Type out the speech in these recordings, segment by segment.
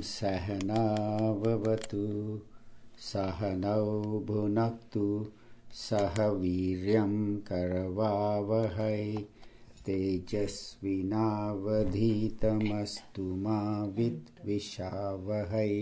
सहनाववतु सहनौ भुनक्तु सह वीर्यं करवावहै तेजस्विनावधीतमस्तु मा विद्विषावहै।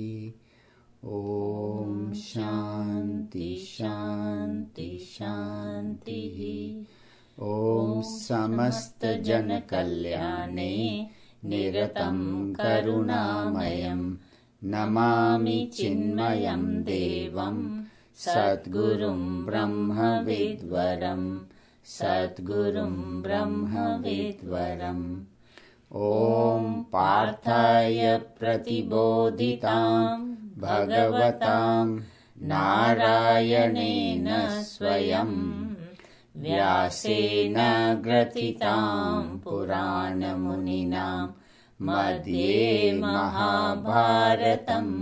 ओम शांति शांति शांति। ओम समस्त जन कल्याणे निरतं करुणामयं नमामि चिन्मयं देवं सद्गुरुं ब्रह्मविद्वरं सद्गुरुं ब्रह्मविद्वरम्। ओम पार्थाय प्रतिबोधितां भगवतां नारायणेन स्वयं व्यासेन ग्रथितां पुराणमुनिना मध्ये महाभारतम्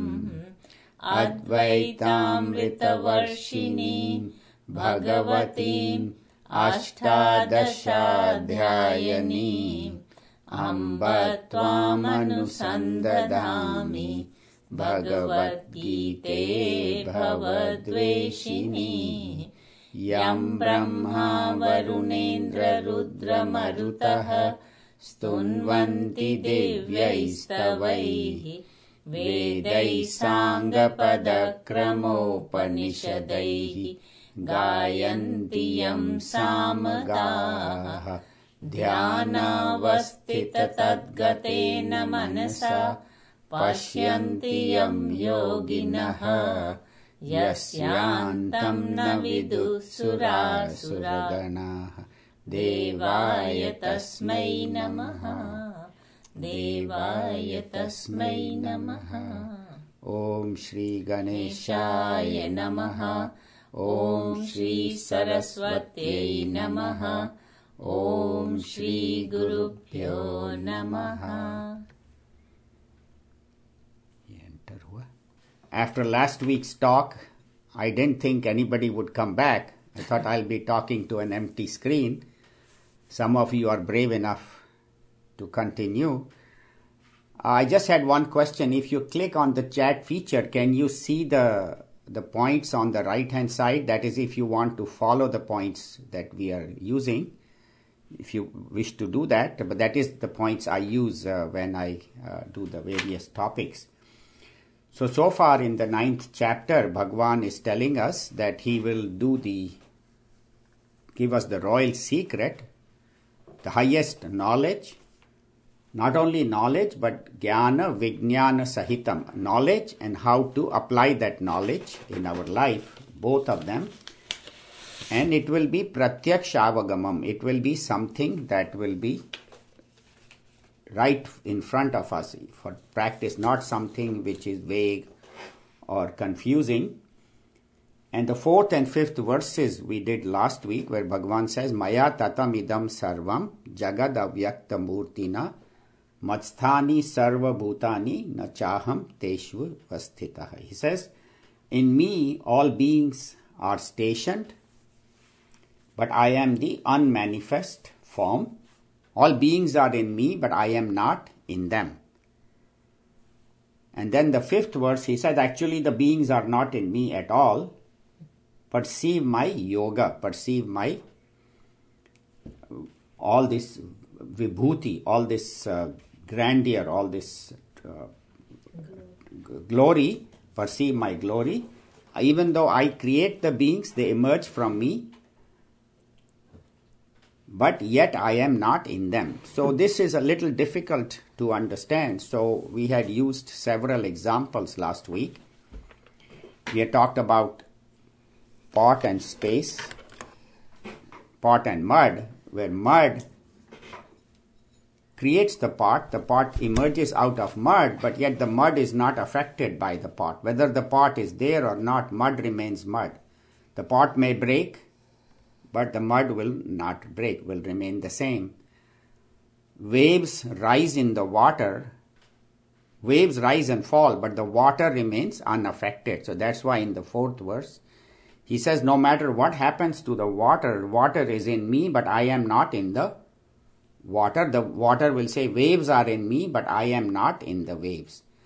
अद्वैतामृतवर्षिणीं भगवतीम् अष्टादशाध्यायिनीम् अम्ब त्वामनुसन्दधामि भगवद्गीते भवद्वेषिणी। यं ब्रह्मा वरुणेन्द्ररुद्रमरुतः स्तुन्वन्ति दिव्यैस्तवैः वेदैः साङ्गपदक्रमोपनिषदैः गायन्ति यं सामगाः। ध्यानावस्थिततद्गतेन मनसा पश्यन्ति यं योगिनः यस्यान्तं न विदुः सुरासुरगणाः। देवाय तस्मै नमः देवाय तस्मै नमः। ओम श्री गणेशाय नमः। ओम श्री सरस्वत्यै नमः। ओम श्री गुरुभ्यो नमः। After last week's talk, I didn't think anybody would come back. I thought I'll be talking to an empty screen. Some of you are brave enough to continue. I just had one question. If you click on the chat feature, can you see the points on the right hand side? That is, if you want to follow the points that we are using, if you wish to do that. But that is the points I use when I do the various topics. So far in the 9th chapter, Bhagwan is telling us that he will give us the royal secret, the highest knowledge, not only knowledge, but jnana, vijnana sahitam, knowledge and how to apply that knowledge in our life, both of them. And it will be pratyaksha-avagamam. It will be something that will be right in front of us for practice, not something which is vague or confusing. And the 4th and 5th verses we did last week, where Bhagavan says, Maya tatam idam sarvam jagad avyakta murtina matsthani sarva bhutani na chaham teshvu vasthitaha. He says, in me all beings are stationed, but I am the unmanifest form. All beings are in me, but I am not in them. And then the 5th verse, he said, actually the beings are not in me at all. Perceive my yoga, perceive my all this vibhuti, all this grandeur, all this glory, perceive my glory. Even though I create the beings, they emerge from me, but yet I am not in them. So this is a little difficult to understand. So we had used several examples last week. We had talked about pot and space, pot and mud, where mud creates the pot emerges out of mud, but yet the mud is not affected by the pot. Whether the pot is there or not, mud remains mud. The pot may break, but the mud will not break, will remain the same. Waves rise in the water. Waves rise and fall, but the water remains unaffected. So that's why in the 4th verse, he says, no matter what happens to the water, water is in me, but I am not in the water. The water will say, waves are in me, but I am not in the waves.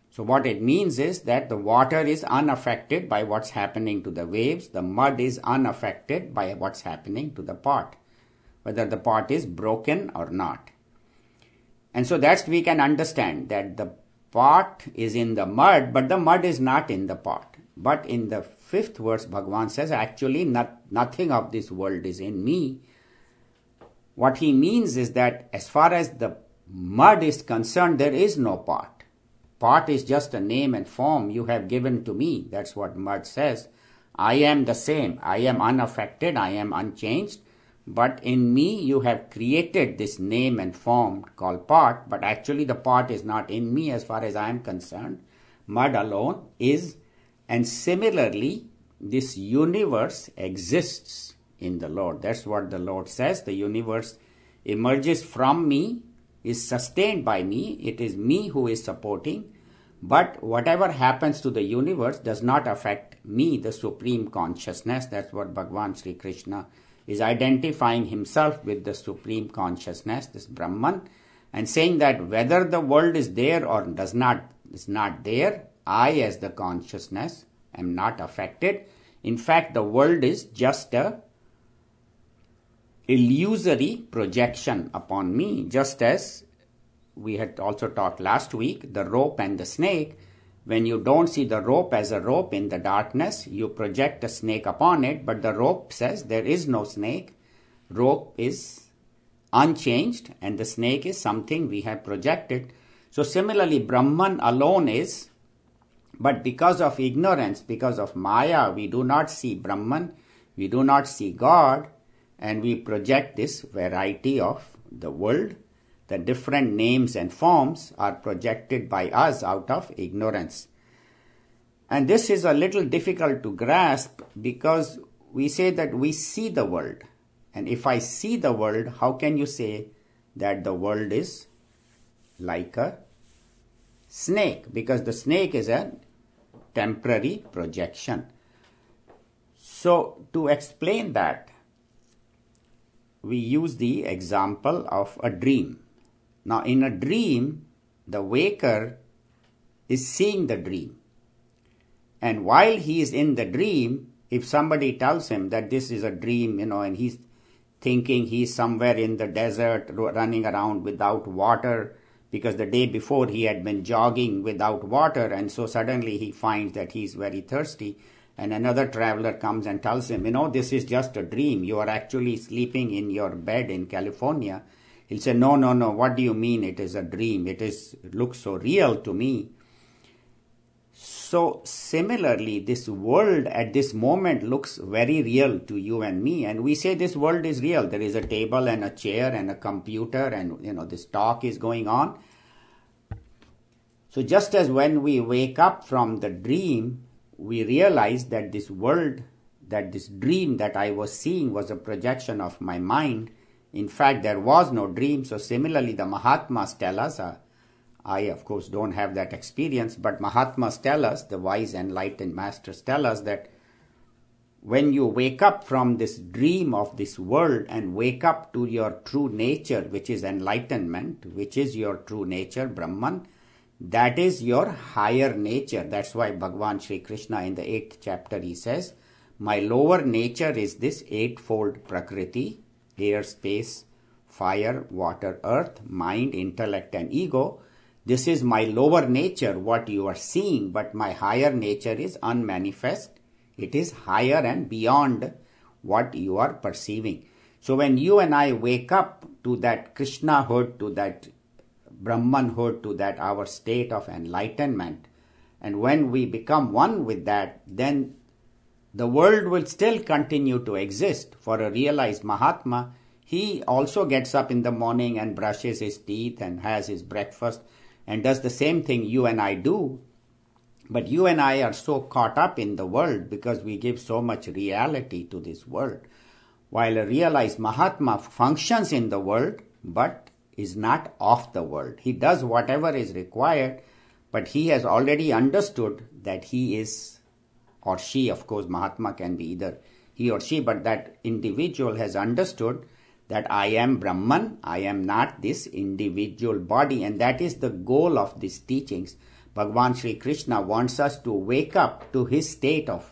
So what it means is that the water is unaffected by what's happening to the waves. The mud is unaffected by what's happening to the pot, whether the pot is broken or not. And so that's we can understand that the pot is in the mud, but the mud is not in the pot. But in the 5th verse, Bhagavan says, actually nothing of this world is in me. What he means is that as far as the mud is concerned, there is no pot. Pot is just a name and form you have given to me. That's what mud says. I am the same. I am unaffected. I am unchanged. But in me you have created this name and form called pot. But actually the pot is not in me as far as I am concerned. Mud alone is. And similarly, this universe exists in the Lord. That's what the Lord says. The universe emerges from me, is sustained by me. It is me who is supporting. But whatever happens to the universe does not affect me, the Supreme Consciousness. That's what Bhagavan Sri Krishna is identifying himself with, the Supreme Consciousness, this Brahman, and saying that whether the world is there or is not there, I as the consciousness am not affected. In fact, the world is just a illusory projection upon me, just as we had also talked last week, the rope and the snake. When you don't see the rope as a rope in the darkness, you project a snake upon it, but the rope says there is no snake. Rope is unchanged and the snake is something we have projected. So similarly, Brahman alone is, but because of ignorance, because of Maya, we do not see Brahman, we do not see God, and we project this variety of the world. The different names and forms are projected by us out of ignorance. And this is a little difficult to grasp because we say that we see the world. And if I see the world, how can you say that the world is like a snake? Because the snake is a temporary projection. So to explain that, we use the example of a dream. Now, in a dream, the waker is seeing the dream. And while he is in the dream, if somebody tells him that this is a dream, and he's thinking he's somewhere in the desert running around without water, because the day before he had been jogging without water, and so suddenly he finds that he's very thirsty, and another traveler comes and tells him, this is just a dream. You are actually sleeping in your bed in California. He'll say, no, what do you mean it is a dream? It looks so real to me. So similarly, this world at this moment looks very real to you and me. And we say this world is real. There is a table and a chair and a computer and, this talk is going on. So just as when we wake up from the dream, we realize that this world, that this dream that I was seeing was a projection of my mind. In fact, there was no dream. So similarly, the Mahatmas tell us, I of course don't have that experience, but Mahatmas tell us, the wise enlightened masters tell us that when you wake up from this dream of this world and wake up to your true nature, which is enlightenment, which is your true nature, Brahman, that is your higher nature. That's why Bhagavan Sri Krishna in the 8th chapter he says, my lower nature is this eightfold Prakriti, air, space, fire, water, earth, mind, intellect and ego. This is my lower nature, what you are seeing, but my higher nature is unmanifest. It is higher and beyond what you are perceiving. So when you and I wake up to that Krishnahood, to that Brahmanhood, to that our state of enlightenment, and when we become one with that, then the world will still continue to exist. For a realized Mahatma, he also gets up in the morning and brushes his teeth and has his breakfast and does the same thing you and I do. But you and I are so caught up in the world because we give so much reality to this world. While a realized Mahatma functions in the world, but is not of the world. He does whatever is required, but he has already understood that he is, or she, of course, Mahatma can be either he or she, but that individual has understood that I am Brahman, I am not this individual body, and that is the goal of these teachings. Bhagavan Sri Krishna wants us to wake up to his state of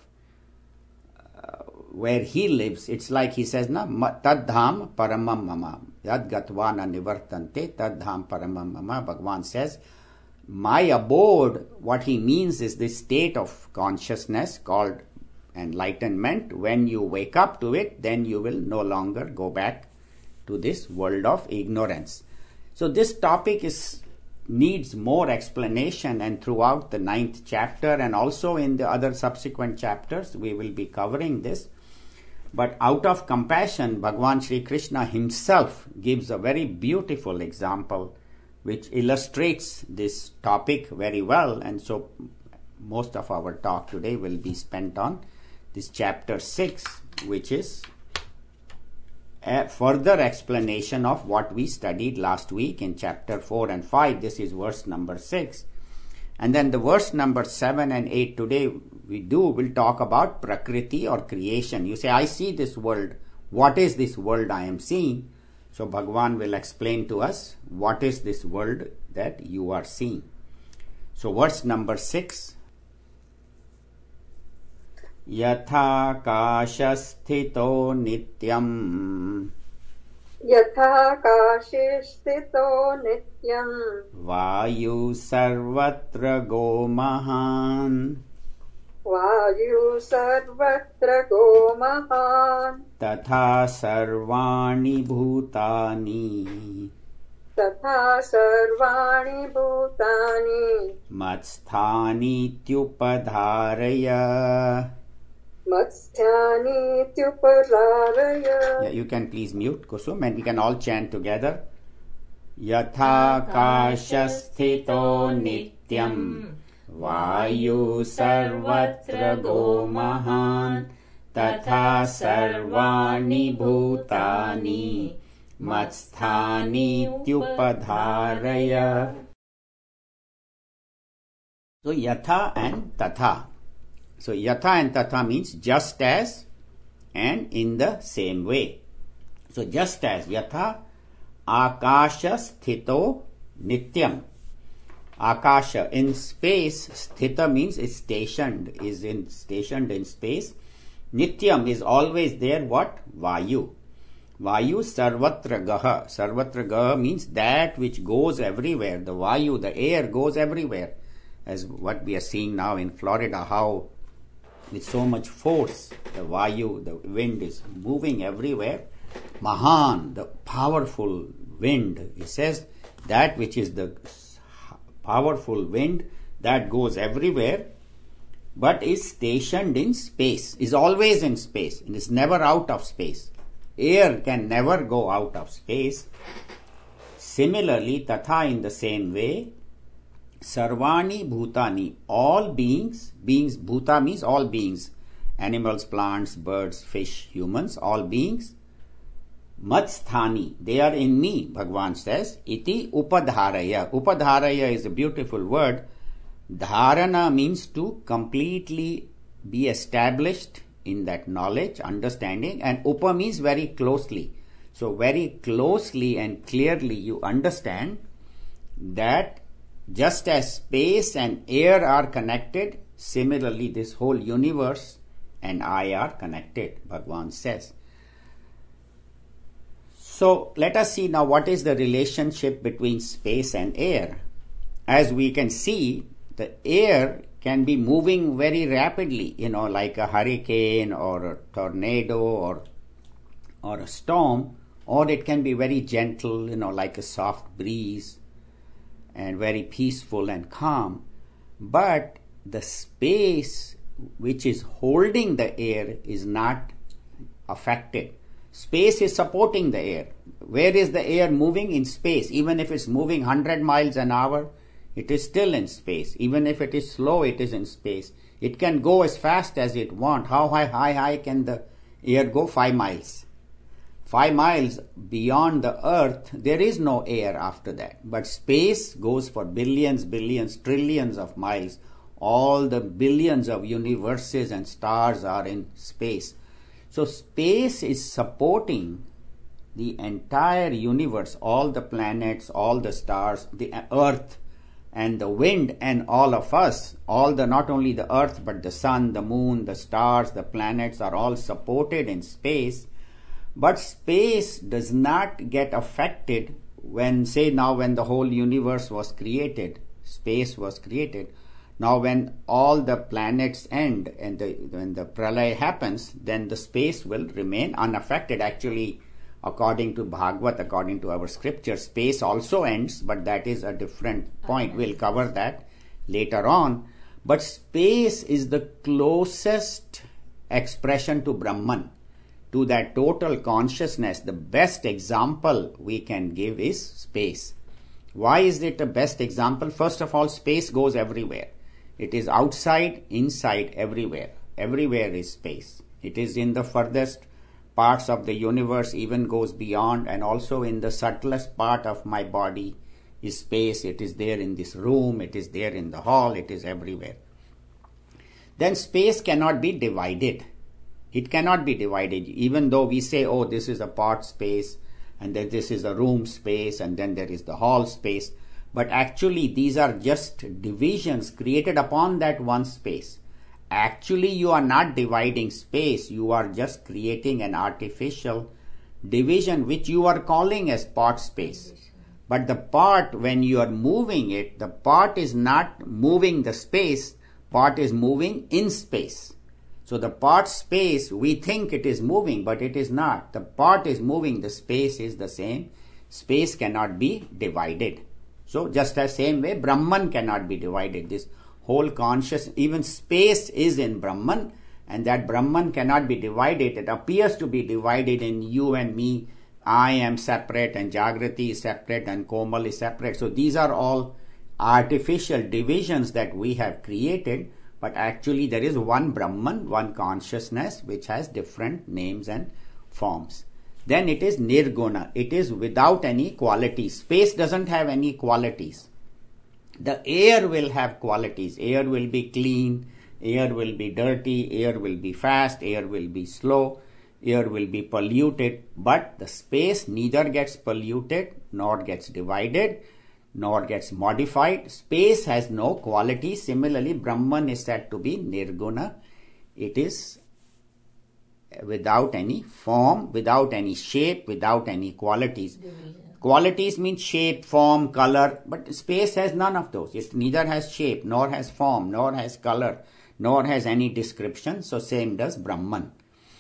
where he lives. It's like he says, na, Tadham paramam mama. Yad gatvana nivartante tadham paramam mama. Bhagavan says, my abode, what he means is this state of consciousness called enlightenment. When you wake up to it, then you will no longer go back to this world of ignorance. So this topic needs more explanation, and throughout the 9th chapter and also in the other subsequent chapters we will be covering this. But out of compassion, Bhagavan Sri Krishna himself gives a very beautiful example which illustrates this topic very well, and so most of our talk today will be spent on this chapter 6, which is a further explanation of what we studied last week in chapter 4 and 5. This is verse number 6. And then the verse number 7 and 8 today we'll talk about Prakriti or creation. You say, I see this world. What is this world I am seeing? So Bhagavan will explain to us what is this world that you are seeing. So verse number 6. Yatha kashasthito nityam. Yatha kashasthito nityam. Vayu sarvatra go mahan. Vayu sarvatra go mahan. Tatha sarvani bhutani. Tatha sarvani bhutani. Matsthani tyupadharaya. Matsthyani tyupararaya. Yeah, you can please mute, Kusum, and we can all chant together. Yatha kashasthito nityam. Vayu sarvatra go mahan. Tatha sarvani bhutani. Matsthani tyupadharaya. So yatha and tatha. So yatha and tatha means just as and in the same way. So just as, yatha akasha sthito nityam. Akasha, in space, sthita means is stationed, stationed in space. Nityam is always there. What? Vayu. Vayu sarvatra gaha. Sarvatra gaha means that which goes everywhere. The Vayu, the air goes everywhere. As what we are seeing now in Florida, how with so much force the Vayu, the wind is moving everywhere. Mahan, the powerful wind. He says that which is the powerful wind that goes everywhere, but is stationed in space, is always in space, and is never out of space. Air can never go out of space. Similarly, tatha, in the same way, sarvani bhutani, all beings, bhuta means all beings, animals, plants, birds, fish, humans, all beings. Matsthani, they are in me, Bhagavan says. Iti upadharaya. Upadharaya is a beautiful word. Dharana means to completely be established in that knowledge, understanding, and upa means very closely. So very closely and clearly you understand that just as space and air are connected, similarly this whole universe and I are connected, Bhagavan says. So let us see now what is the relationship between space and air. As we can see, the air can be moving very rapidly, like a hurricane or a tornado or a storm, or it can be very gentle, like a soft breeze and very peaceful and calm. But the space which is holding the air is not affected. Space is supporting the air. Where is the air moving? In space. Even if it's moving 100 miles an hour, it is still in space. Even if it is slow, it is in space. It can go as fast as it wants. How high can the air go? 5 miles. 5 miles beyond the earth, there is no air after that. But space goes for billions, trillions of miles. All the billions of universes and stars are in space. So space is supporting the entire universe, all the planets, all the stars, the earth, and the wind and all of us, not only the earth, but the sun, the moon, the stars, the planets are all supported in space. But space does not get affected when the whole universe was created, space was created. Now when all the planets end and when the pralaya happens, then the space will remain unaffected. Actually, according to Bhagavad, according to our scripture, space also ends, but that is a different point. We'll cover that later on. But space is the closest expression to Brahman, to that total consciousness. The best example we can give is space. Why is it the best example? First of all, space goes everywhere. It is outside, inside, everywhere. Everywhere is space. It is in the furthest parts of the universe, even goes beyond, and also in the subtlest part of my body is space. It is there in this room, it is there in the hall, it is everywhere. Then space cannot be divided. It cannot be divided, even though we say, oh, this is a part space, and then this is a room space, and then there is the hall space. But actually, these are just divisions created upon that one space. Actually, you are not dividing space. You are just creating an artificial division, which you are calling as part space. But the part, when you are moving it, the part is not moving the space. Part is moving in space. So the part space, we think it is moving, but it is not. The part is moving. The space is the same. Space cannot be divided. So just as same way, Brahman cannot be divided. This whole conscious, even space is in Brahman, and that Brahman cannot be divided. It appears to be divided in you and me. I am separate, and Jagrati is separate, and Komal is separate. So these are all artificial divisions that we have created, but actually there is one Brahman, one consciousness, which has different names and forms. Then it is nirguna. It is without any qualities. Space doesn't have any qualities. The air will have qualities. Air will be clean, air will be dirty, air will be fast, air will be slow, air will be polluted. But the space neither gets polluted, nor gets divided, nor gets modified. Space has no quality. Similarly, Brahman is said to be nirguna. It is without any form, without any shape, without any qualities. Qualities mean shape, form, color, but space has none of those. It neither has shape, nor has form, nor has color, nor has any description. So same does Brahman.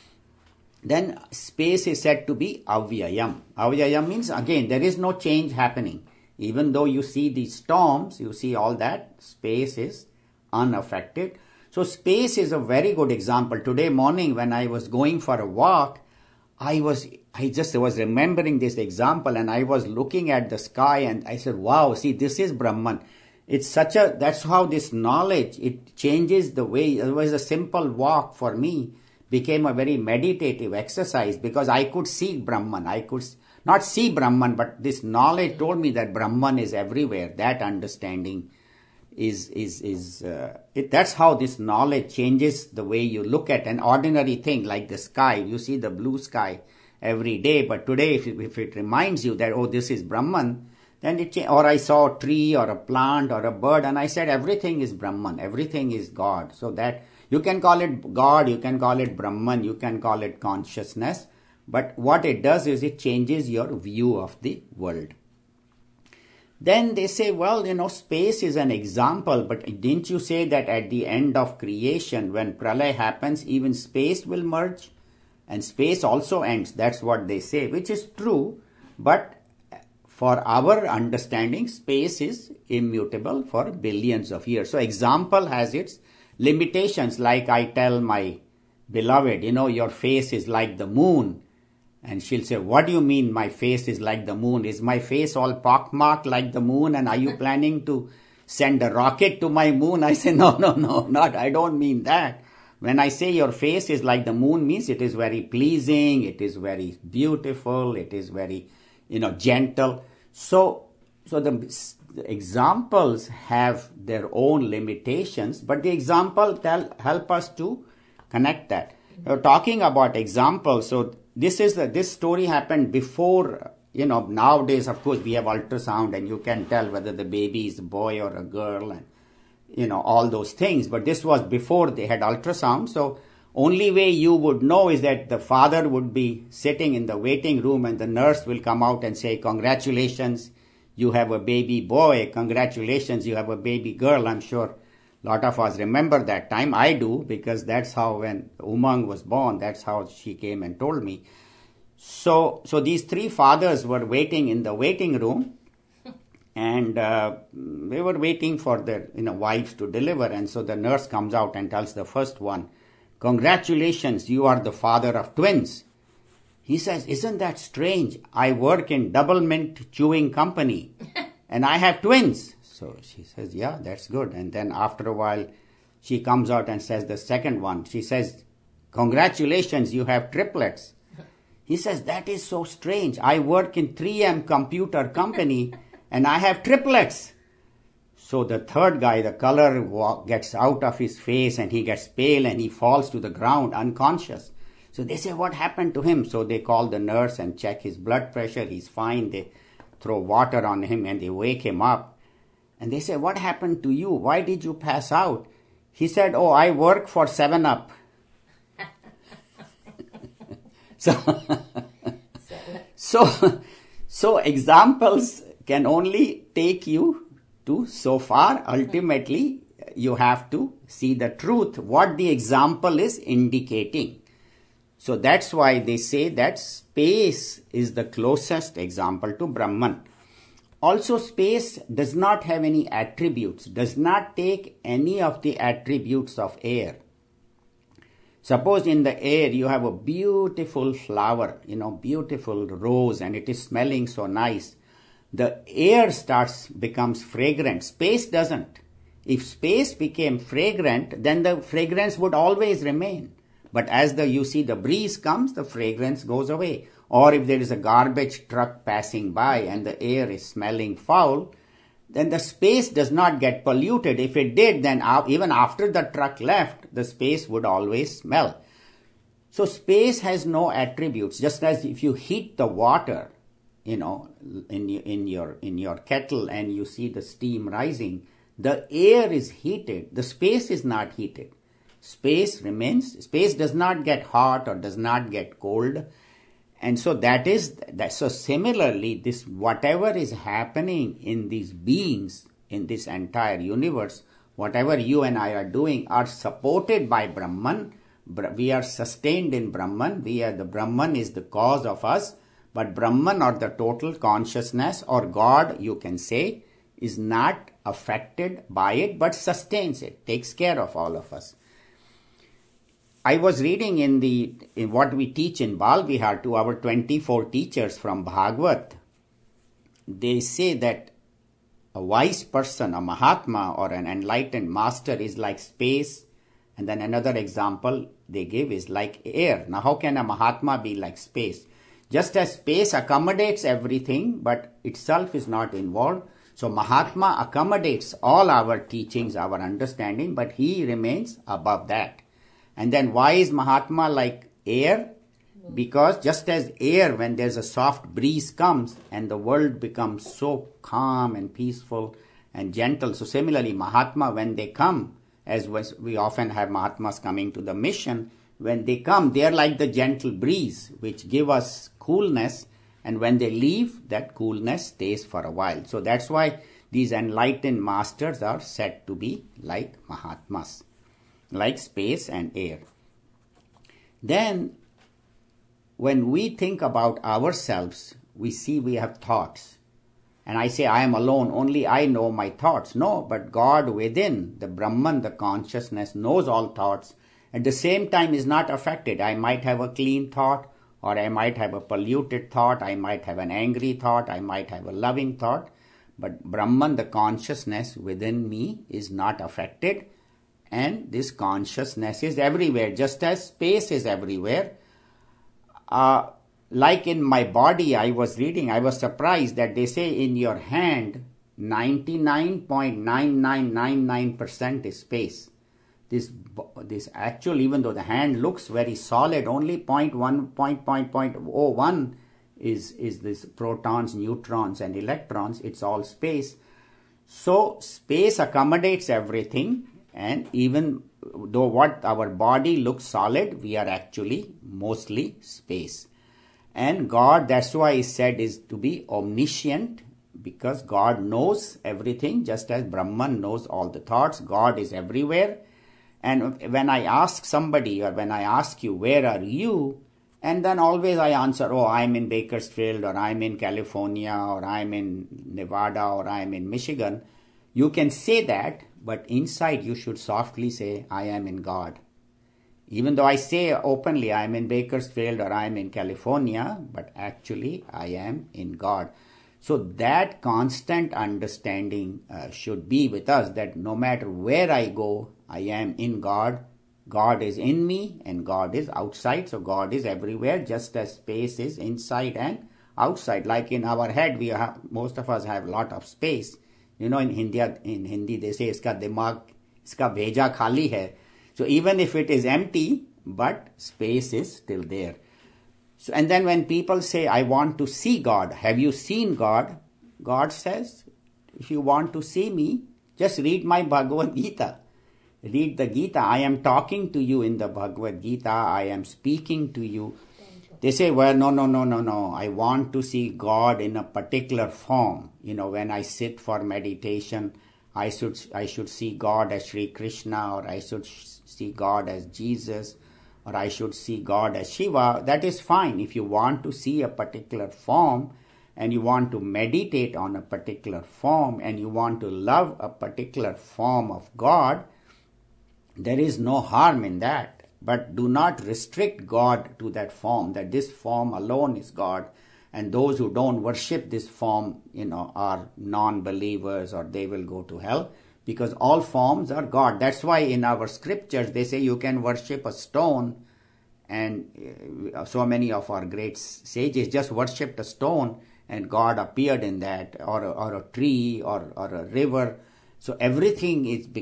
Then space is said to be avyayam. Avyayam means, again, there is no change happening. Even though you see these storms, you see all that, space is unaffected. So space is a very good example. Today morning when I was going for a walk, I was remembering this example, and I was looking at the sky and I said, wow, see, this is Brahman. That's how this knowledge, it changes the way. It was a simple walk for me, became a very meditative exercise, because I could see Brahman. I could not see Brahman, but this knowledge told me that Brahman is everywhere. That understanding that's how this knowledge changes the way you look at an ordinary thing like the sky. You see the blue sky every day, but today if it reminds you that, oh, this is Brahman, then or I saw a tree or a plant or a bird, and I said everything is Brahman, everything is God. So that you can call it God, you can call it Brahman, you can call it consciousness, but what it does is it changes your view of the world. Then they say, well, space is an example, but didn't you say that at the end of creation, when pralaya happens, even space will merge and space also ends? That's what they say, which is true, but for our understanding, space is immutable for billions of years. So example has its limitations. Like I tell my beloved, your face is like the moon. And she'll say, what do you mean my face is like the moon? Is my face all pockmarked like the moon? And are you planning to send a rocket to my moon? I say, no, not. I don't mean that. When I say your face is like the moon, means it is very pleasing, it is very beautiful, it is very, gentle. So the examples have their own limitations, but the example help us to connect that. Talking about examples, so this story happened before, nowadays, of course, we have ultrasound and you can tell whether the baby is a boy or a girl and, all those things. But this was before they had ultrasound. So only way you would know is that the father would be sitting in the waiting room and the nurse will come out and say, congratulations, you have a baby boy. Congratulations, you have a baby girl. I'm sure a lot of us remember that time. I do, because that's how when Umang was born, that's how she came and told me. So these three fathers were waiting in the waiting room, and they were waiting for their wives to deliver. And so the nurse comes out and tells the first one, congratulations, you are the father of twins. He says, isn't that strange? I work in Double Mint Chewing Company and I have twins. So she says, yeah, that's good. And then after a while, she comes out and says the second one. She says, congratulations, you have triplets. He says, that is so strange. I work in 3M Computer Company and I have triplets. So the third guy, the color gets out of his face and he gets pale and he falls to the ground unconscious. So they say, what happened to him? So they call the nurse and check his blood pressure. He's fine. They throw water on him and they wake him up. And they say, what happened to you? Why did you pass out? He said, oh, I work for 7-Up. So examples can only take you to so far. Ultimately, you have to see the truth, what the example is indicating. So that's why they say that space is the closest example to Brahman. Also, space does not have any attributes, does not take any of the attributes of air. Suppose in the air you have a beautiful flower, beautiful rose, and it is smelling so nice. The air becomes fragrant. Space doesn't. If space became fragrant, then the fragrance would always remain. But as the breeze comes, the fragrance goes away. Or if there is a garbage truck passing by and the air is smelling foul, then the space does not get polluted. If it did, then even after the truck left, the space would always smell. So space has no attributes. Just as if you heat the water, in your kettle and you see the steam rising, the air is heated. The space is not heated. Space remains. Space does not get hot or does not get cold. And so so similarly, this whatever is happening in these beings, in this entire universe, whatever you and I are doing, are supported by Brahman. We are sustained in Brahman. The Brahman is the cause of us, but Brahman, or the total consciousness, or God, you can say, is not affected by it, but sustains it, takes care of all of us. I was reading in what we teach in Bal Vihar to our 24 teachers from Bhagavad. They say that a wise person, a Mahatma or an enlightened master is like space. And then another example they give is like air. Now how can a Mahatma be like space? Just as space accommodates everything, but itself is not involved. So Mahatma accommodates all our teachings, our understanding, but he remains above that. And then why is Mahatma like air? Because just as air, when there's a soft breeze comes and the world becomes so calm and peaceful and gentle. So similarly, Mahatma, when they come, as we often have Mahatmas coming to the mission, when they come, they're like the gentle breeze, which give us coolness. And when they leave, that coolness stays for a while. So that's why these enlightened masters are said to be like Mahatmas, like space and air. Then, when we think about ourselves, we see we have thoughts. And I say, I am alone, only I know my thoughts. No, but God within, the Brahman, the consciousness, knows all thoughts. At the same time is not affected. I might have a clean thought, or I might have a polluted thought, I might have an angry thought, I might have a loving thought. But Brahman, the consciousness within me, is not affected. And this consciousness is everywhere, just as space is everywhere. Like in my body, I was reading, I was surprised that they say in your hand, 99.9999% is space. This actual, even though the hand looks very solid, only 0.01 is this protons, neutrons, and electrons. It's all space. So space accommodates everything, and even though what our body looks solid, we are actually mostly space. And God, that's why he said, is to be omniscient, because God knows everything, just as Brahman knows all the thoughts. God is everywhere. And when I ask somebody, or when I ask you, where are you? And then always I answer, oh, I'm in Bakersfield, or I'm in California, or I'm in Nevada, or I'm in Michigan. You can say that, but inside you should softly say, I am in God. Even though I say openly, I'm in Bakersfield or I'm in California, but actually I am in God. So that constant understanding should be with us, that no matter where I go, I am in God. God is in me and God is outside. So God is everywhere, just as space is inside and outside. Like in our head, most of us have a lot of space. You know, in Hindi they say, iska dimag, iska bheja khali hai. So even if it is empty, but space is still there. So, and then when people say, I want to see God, have you seen God? God says, if you want to see me, just read my Bhagavad Gita. Read the Gita. I am talking to you in the Bhagavad Gita. I am speaking to you. They say, well, no. I want to see God in a particular form. You know, when I sit for meditation, I should see God as Sri Krishna, or I should see God as Jesus, or I should see God as Shiva. That is fine. If you want to see a particular form, and you want to meditate on a particular form, and you want to love a particular form of God, there is no harm in that. But do not restrict God to that form, that this form alone is God. And those who don't worship this form, are non-believers, or they will go to hell, because all forms are God. That's why in our scriptures they say you can worship a stone, and so many of our great sages just worshipped a stone and God appeared in that, or a tree, or a river. So everything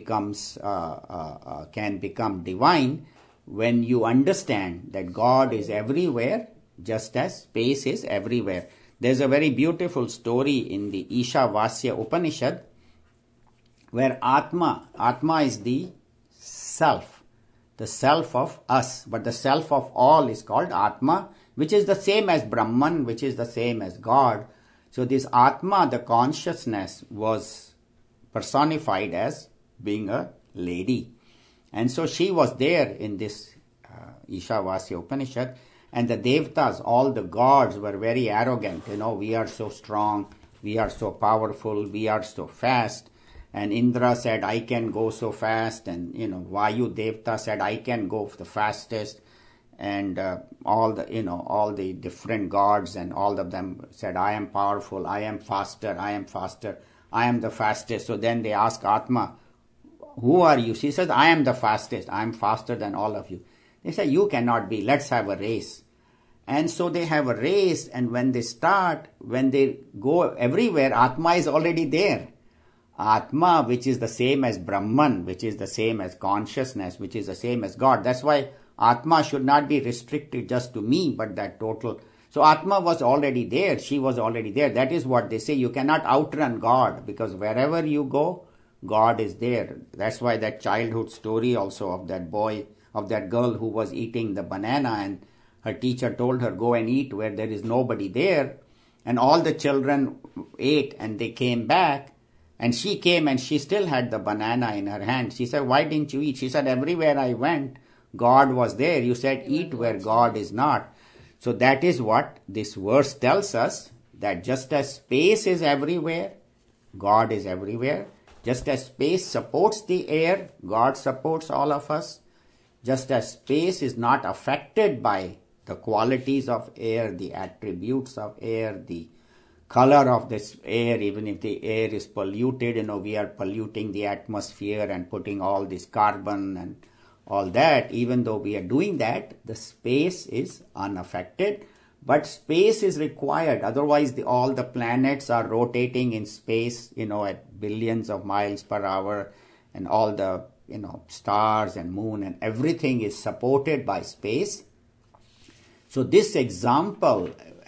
can become divine when you understand that God is everywhere, just as space is everywhere. There's a very beautiful story in the Ishavasya Upanishad where Atma is the self of us, but the self of all is called Atma, which is the same as Brahman, which is the same as God. So this Atma, the consciousness, was personified as being a lady. And so she was there in this Ishavasya Upanishad, and the Devtas, all the gods, were very arrogant. We are so strong, we are so powerful, we are so fast. And Indra said, I can go so fast. And, Vayu Devta said, I can go the fastest. And all the different gods and all of them said, I am powerful, I am faster, I am the fastest. So then they ask Atma, who are you? She says, I am the fastest, I am faster than all of you. They say, you cannot be, let's have a race. And so they have a race, and when they go everywhere, Atma is already there. Atma, which is the same as Brahman, which is the same as consciousness, which is the same as God. That's why Atma should not be restricted just to me, but that total. So Atma was already there. She was already there. That is what they say. You cannot outrun God, because wherever you go, God is there. That's why that childhood story also of that girl who was eating the banana, and her teacher told her, go and eat where there is nobody there. And all the children ate and they came back. And she came and she still had the banana in her hand. She said, why didn't you eat? She said, everywhere I went, God was there. You said, eat where God is not. So that is what this verse tells us, that just as space is everywhere, God is everywhere. Just as space supports the air, God supports all of us. Just as space is not affected by the qualities of air, the attributes of air, the color of this air, even if the air is polluted, we are polluting the atmosphere and putting all this carbon and all that. Even though we are doing that, the space is unaffected. But space is required. Otherwise, all the planets are rotating in space, at billions of miles per hour, and all the, stars and moon and everything is supported by space. So this example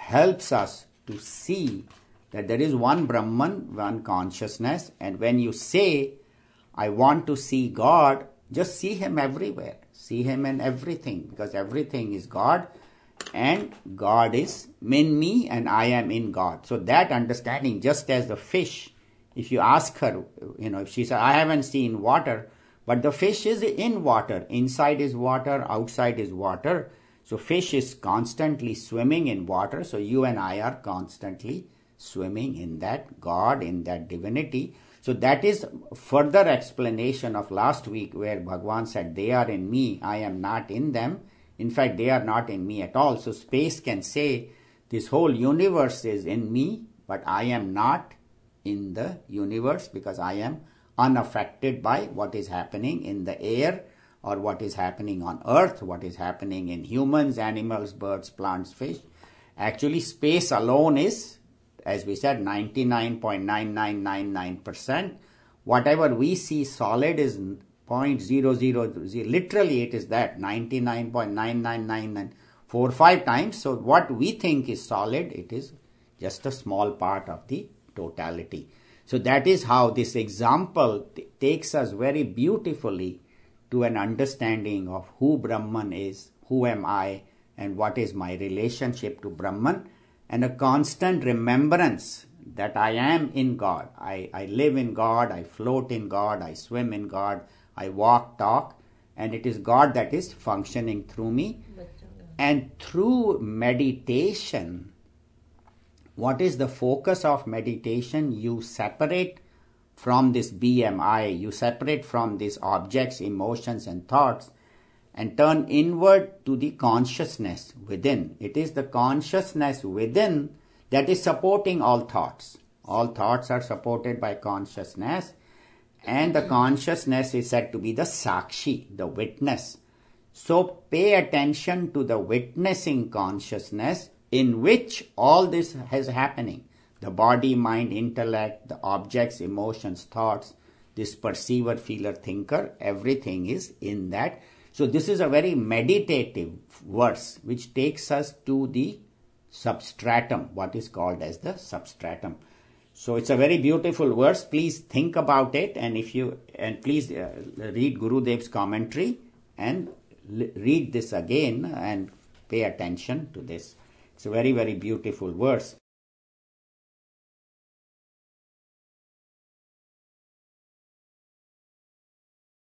helps us to see that there is one Brahman, one consciousness, and when you say, I want to see God, just see Him everywhere. See Him in everything, because everything is God, and God is in me, and I am in God. So that understanding, just as the fish, if you ask her, if she says, I haven't seen water, but the fish is in water. Inside is water, outside is water. So fish is constantly swimming in water. So you and I are constantly swimming in that God, in that divinity. So that is further explanation of last week where Bhagavan said, they are in me, I am not in them. In fact, they are not in me at all. So space can say, this whole universe is in me, but I am not in the universe because I am unaffected by what is happening in the air or what is happening on earth, what is happening in humans, animals, birds, plants, fish. Actually, space alone is, as we said, 99.9999%. Whatever we see solid is 0.000. Literally, it is that 99.99945 times. So what we think is solid, it is just a small part of the totality. So that is how this example takes us very beautifully to an understanding of who Brahman is, who am I, and what is my relationship to Brahman, and a constant remembrance that I am in God. I live in God, I float in God, I swim in God, I walk, talk, and it is God that is functioning through me. And through meditation, what is the focus of meditation? You separate from this BMI, you separate from these objects, emotions, and thoughts, and turn inward to the consciousness within. It is the consciousness within that is supporting all thoughts. All thoughts are supported by consciousness, and the consciousness is said to be the Sakshi, the witness. So pay attention to the witnessing consciousness in which all this is happening. The body, mind, intellect, the objects, emotions, thoughts, this perceiver, feeler, thinker, everything is in that. So this is a very meditative verse which takes us to the substratum, what is called as the substratum. So it's a very beautiful verse. Please think about it, and please read Gurudev's commentary and read this again and pay attention to this. It's a very, very beautiful verse.